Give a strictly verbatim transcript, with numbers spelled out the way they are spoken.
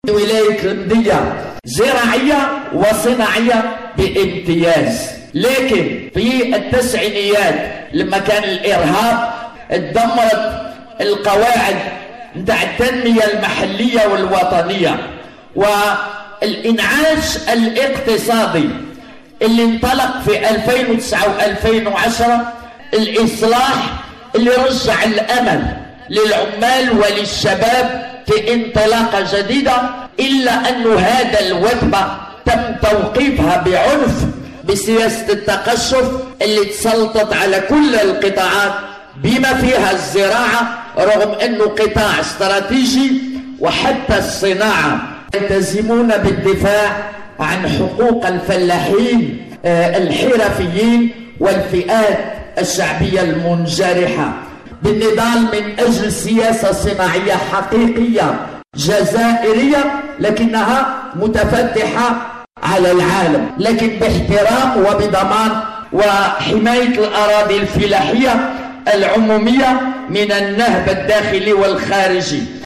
ولاية المدية زراعية وصناعية بامتياز، لكن في التسعينيات لما كان الإرهاب اتدمرت القواعد نتاع التنمية المحلية والوطنية، والإنعاش الاقتصادي اللي انطلق في ألفين وتسعة وألفين وعشرة، الإصلاح اللي رجع الأمل للعمال وللشباب في انطلاقة جديدة، إلا أن هذا الوثبة تم توقيفها بعنف بسياسة التقشف اللي تسلطت على كل القطاعات بما فيها الزراعة، رغم أنه قطاع استراتيجي، وحتى الصناعة. يلتزمون بالدفاع عن حقوق الفلاحين الحرفيين والفئات الشعبية المنجرحة بالنضال من أجل سياسة صناعية حقيقية جزائرية لكنها متفتحة على العالم، لكن باحترام وبضمان وحماية الأراضي الفلاحية العمومية من النهب الداخلي والخارجي.